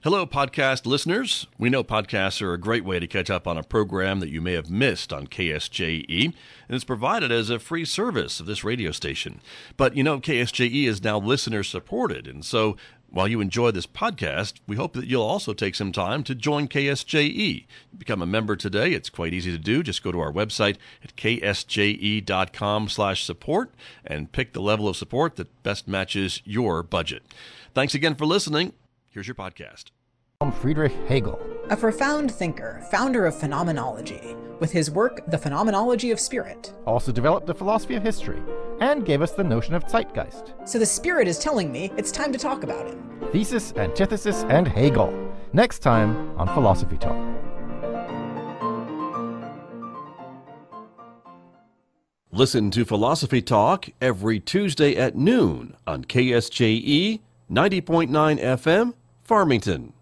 Hello, podcast listeners. We know podcasts are a great way to catch up on a program that you may have missed on KSJE, and it's provided as a free service of this radio station. But you know, KSJE is now listener supported, and so while you enjoy this podcast, we hope that you'll also take some time to join KSJE. Become a member today. It's quite easy to do. Just go to our website at ksje.com/support and pick the level of support that best matches your budget. Thanks again for listening. Here's your podcast. Friedrich Hegel, a profound thinker, founder of phenomenology, with his work, The Phenomenology of Spirit, also developed the philosophy of history and gave us the notion of zeitgeist. So the Spirit is telling me it's time to talk about him. Thesis, antithesis, and Hegel. Next time on Philosophy Talk. Listen to Philosophy Talk every Tuesday at noon on KSJE 90.9 FM, Farmington.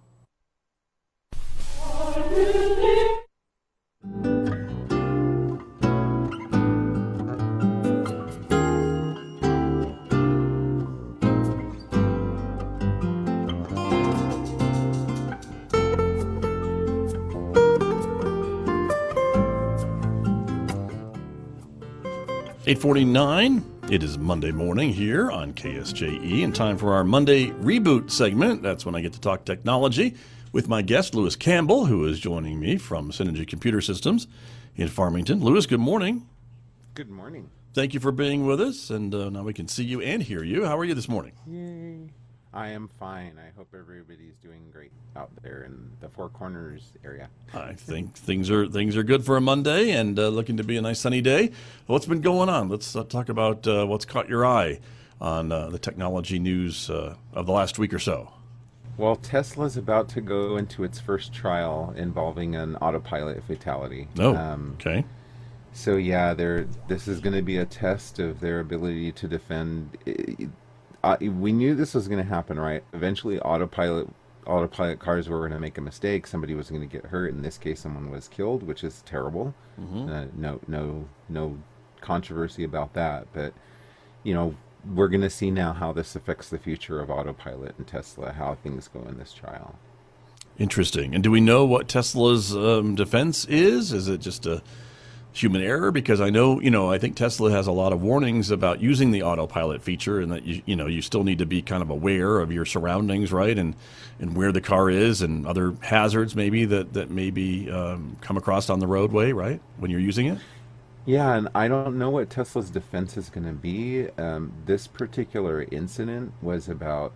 (8:49). It is Monday morning here on KSJE, and time for our Monday Reboot segment. That's when I get to talk technology with my guest, Lewis Campbell, who is joining me from Synergy Computer Systems in Farmington. Lewis, good morning. Good morning. Thank you for being with us, and now we can see you and hear you. How are you this morning? Yay. I am fine. I hope everybody's doing great out there in the Four Corners area. I think things are good for a Monday, and looking to be a nice sunny day. What's been going on? Let's talk about what's caught your eye on the technology news of the last week or so. Well, Tesla's about to go into its first trial involving an autopilot fatality. Oh, okay. So yeah, this is going to be a test of their ability to defend. We knew this was going to happen, right? Eventually, autopilot cars were going to make a mistake. Somebody was going to get hurt. In this case, someone was killed, which is terrible. Mm-hmm. No controversy about that. But we're going to see now how this affects the future of autopilot and Tesla, how things go in this trial. Interesting. And do we know what Tesla's defense is? Is it just a human error? Because I think Tesla has a lot of warnings about using the autopilot feature, and that you still need to be kind of aware of your surroundings, right, and where the car is and other hazards maybe that maybe come across on the roadway, right, when you're using it. Yeah, and I don't know what Tesla's defense is going to be. This particular incident was about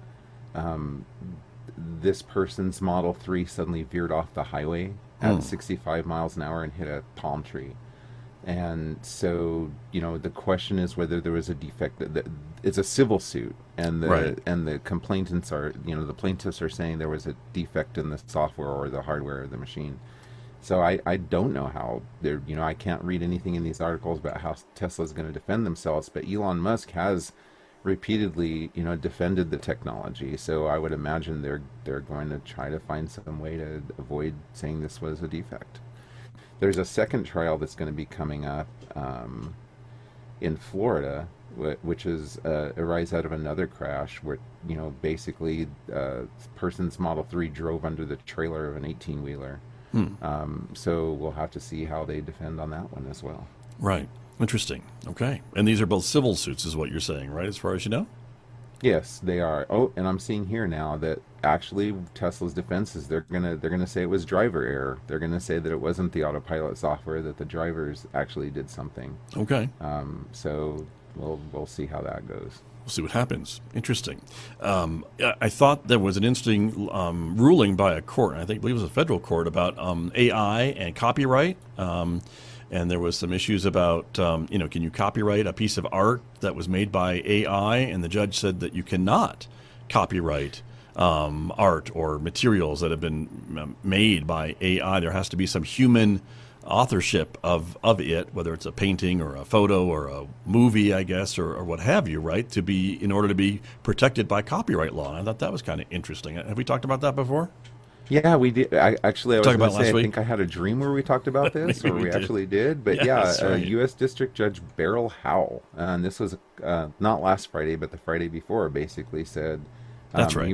this person's Model 3 suddenly veered off the highway at 65 miles an hour and hit a palm tree. And so, the question is whether there was a defect. It's a civil suit, and the complainants are, the plaintiffs are saying there was a defect in the software or the hardware of the machine. So I don't know how they're, I can't read anything in these articles about how Tesla's going to defend themselves, but Elon Musk has repeatedly, defended the technology. So I would imagine they're going to try to find some way to avoid saying this was a defect. There's a second trial that's going to be coming up in Florida, which is arise out of another crash where, basically person's Model 3 drove under the trailer of an 18-wheeler. So we'll have to see how they defend on that one as well. Right. Interesting. Okay. And these are both civil suits is what you're saying, right, as far as you know? Yes, they are. Oh, and I'm seeing here now that actually Tesla's defense is they're gonna say it was driver error. They're gonna say that it wasn't the autopilot software, that the drivers actually did something. Okay. So we'll see how that goes. We'll see what happens. Interesting. I thought there was an interesting ruling by a court, I believe it was a federal court, about AI and copyright. And there was some issues about, can you copyright a piece of art that was made by AI? And the judge said that you cannot copyright art or materials that have been made by AI. There has to be some human authorship of it, whether it's a painting or a photo or a movie, I guess, or what have you, right, in order to be protected by copyright law. And I thought that was kind of interesting. Have we talked about that before? Yeah, we did. I was going to say, I week? think I had a dream where we talked about this, or we actually did. But right. U.S. District Judge Beryl Howell, and this was not last Friday, but the Friday before, basically said that's right.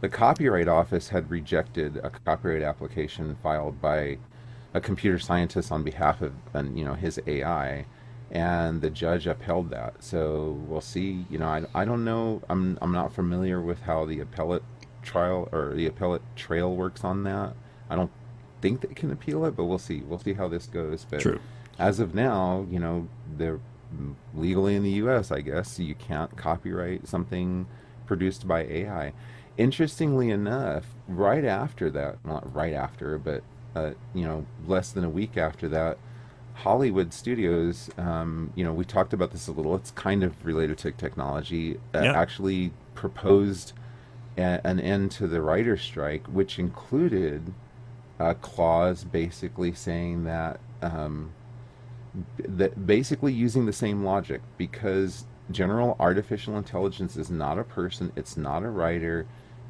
the Copyright Office had rejected a copyright application filed by a computer scientist on behalf of, his AI, and the judge upheld that. So we'll see. I don't know. I'm not familiar with how the appellate trial or the appellate trail works on that. I don't think they can appeal it, but we'll see. We'll see how this goes. But True. as of now, they're legally in the U.S. I guess you can't copyright something produced by AI. Interestingly enough, right after that, well, not right after, but less than a week after that, Hollywood Studios, we talked about this a little. It's kind of related to technology. Yeah. Actually proposed an end to the writer's strike, which included a clause basically saying that basically using the same logic, because general artificial intelligence is not a person, it's not a writer.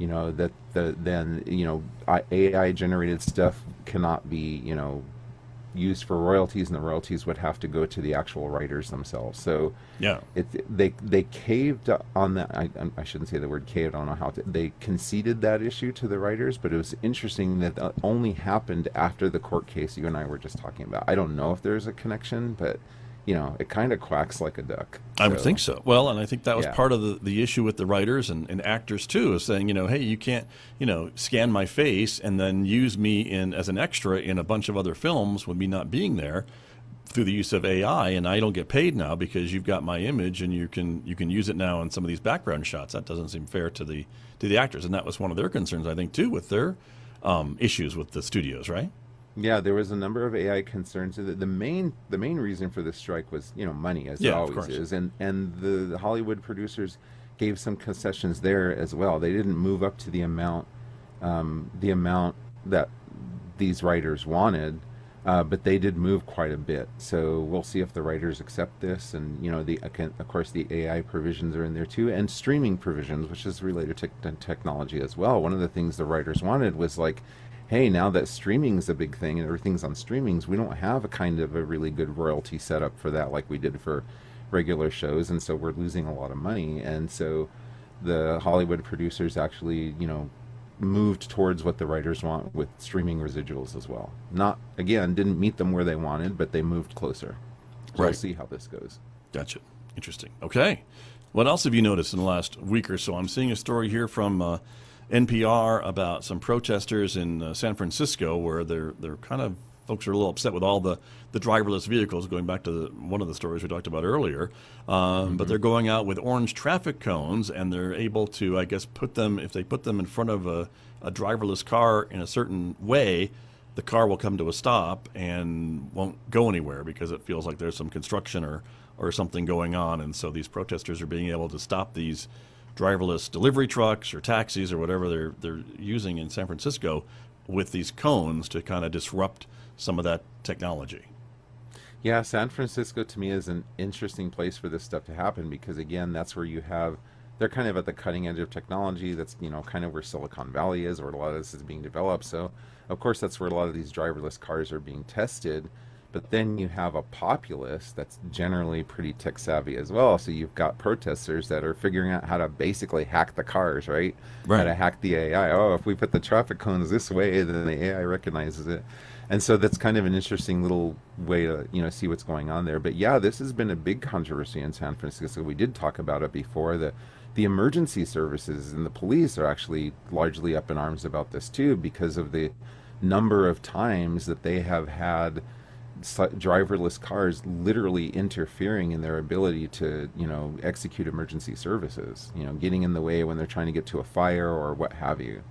AI generated stuff cannot be used for royalties, and the royalties would have to go to the actual writers themselves. So Yeah. they caved on that. I shouldn't say the word caved. I don't know how to. They conceded that issue to the writers, but it was interesting that that only happened after the court case you and I were just talking about. I don't know if there's a connection, but it kind of quacks like a duck. I would think so. Well, and I think that was Yeah. part of the issue with the writers and actors too, is saying, hey, you can't, scan my face and then use me as an extra in a bunch of other films with me not being there through the use of AI, and I don't get paid now because you've got my image and you can use it now in some of these background shots. That doesn't seem fair to the actors, and that was one of their concerns, I think, too, with their issues with the studios, right? Yeah, there was a number of AI concerns. The main reason for the strike was money, as it Yeah, of always course. is, and the Hollywood producers gave some concessions there as well. They didn't move up to the amount that these writers wanted, but they did move quite a bit. So we'll see if the writers accept this, and of course the AI provisions are in there too, and streaming provisions, which is related to technology as well. One of the things the writers wanted was like, hey, now that streaming is a big thing and everything's on streamings, we don't have a kind of a really good royalty setup for that like we did for regular shows, and so we're losing a lot of money. And so the Hollywood producers actually, moved towards what the writers want with streaming residuals as well. Not, again, didn't meet them where they wanted, but they moved closer. So we'll Right. see how this goes. Gotcha. Interesting. Okay. What else have you noticed in the last week or so? I'm seeing a story here from NPR about some protesters in San Francisco, where they're kind of folks are a little upset with all the driverless vehicles. Going back to one of the stories we talked about earlier, but they're going out with orange traffic cones, and they're able to, I guess, if they put them in front of a driverless car in a certain way, the car will come to a stop and won't go anywhere because it feels like there's some construction or something going on. And so these protesters are being able to stop these driverless delivery trucks or taxis or whatever they're using in San Francisco with these cones to kind of disrupt some of that technology. Yeah, San Francisco to me is an interesting place for this stuff to happen, because again, that's where they're kind of at the cutting edge of technology. That's kind of where Silicon Valley is, where a lot of this is being developed. So of course that's where a lot of these driverless cars are being tested. But then you have a populace that's generally pretty tech savvy as well. So you've got protesters that are figuring out how to basically hack the cars, right? Right. How to hack the AI. Oh, if we put the traffic cones this way, then the AI recognizes it. And so that's kind of an interesting little way to, see what's going on there. But yeah, this has been a big controversy in San Francisco. We did talk about it before. The emergency services and the police are actually largely up in arms about this too, because of the number of times that they have had driverless cars literally interfering in their ability to execute emergency services, getting in the way when they're trying to get to a fire or what have you.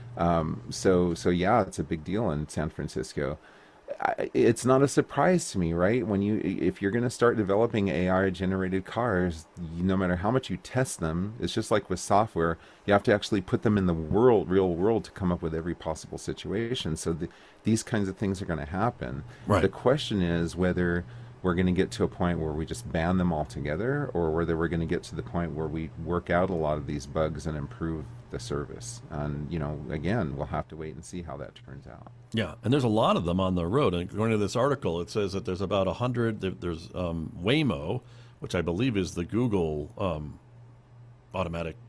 So yeah, it's a big deal in San Francisco. It's not a surprise to me, right? If you're going to start developing AI generated cars, no matter how much you test them, it's just like with software, you have to actually put them in the real world to come up with every possible situation. So these kinds of things are going to happen. Right. The question is whether we're going to get to a point where we just ban them altogether, or whether we're going to get to the point where we work out a lot of these bugs and improve the service. And, again, we'll have to wait and see how that turns out. Yeah, and there's a lot of them on the road. And according to this article, it says that there's about 100. There's Waymo, which I believe is the Google automatic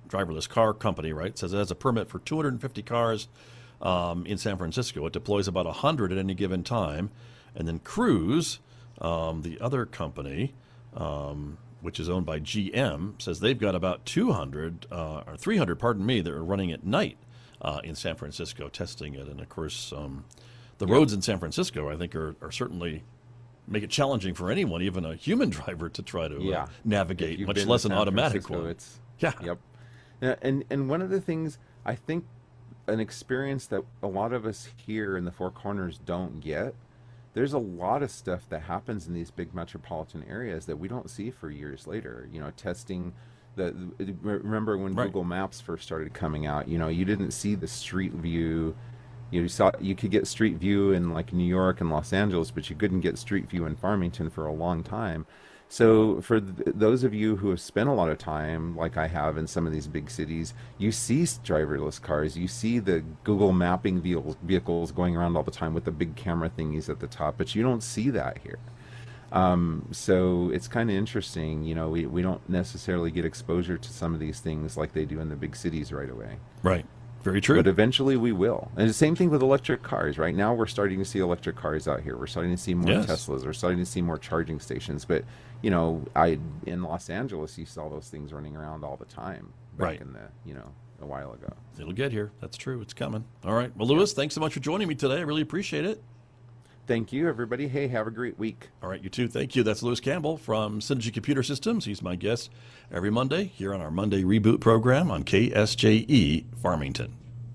driverless car company, right, says it has a permit for 250 cars in San Francisco. It deploys about 100 at any given time. And then Cruise, the other company, which is owned by GM, says they've got about 200 or 300, pardon me, that are running at night in San Francisco, testing it. And of course, the roads in San Francisco, I think, are certainly make it challenging for anyone, even a human driver, to try to navigate, much less an automatic one. It's, Yep. And one of the things, I think, an experience that a lot of us here in the Four Corners don't get, there's a lot of stuff that happens in these big metropolitan areas that we don't see for years later. You know, testing remember when Google Maps first started coming out, you know, you didn't see the street view. You could get street view in like New York and Los Angeles, but you couldn't get street view in Farmington for a long time. So for those of you who have spent a lot of time, like I have in some of these big cities, you see driverless cars, you see the Google mapping vehicles going around all the time with the big camera thingies at the top, but you don't see that here. So it's kind of interesting, you know, we don't necessarily get exposure to some of these things like they do in the big cities right away. Right. Very true. But eventually we will. And the same thing with electric cars. Right now we're starting to see electric cars out here. We're starting to see more Teslas. We're starting to see more charging stations. But, you know, in Los Angeles, you saw those things running around all the time back in a while ago. It'll get here. That's true. It's coming. All right. Well, Louis, thanks so much for joining me today. I really appreciate it. Thank you, everybody. Hey, have a great week. All right, you too. Thank you. That's Louis Campbell from Synergy Computer Systems. He's my guest every Monday here on our Monday Reboot program on KSJE Farmington.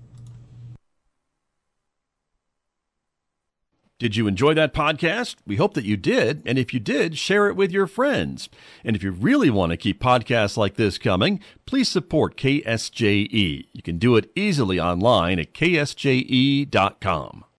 Did you enjoy that podcast? We hope that you did. And if you did, share it with your friends. And if you really want to keep podcasts like this coming, please support KSJE. You can do it easily online at ksje.com.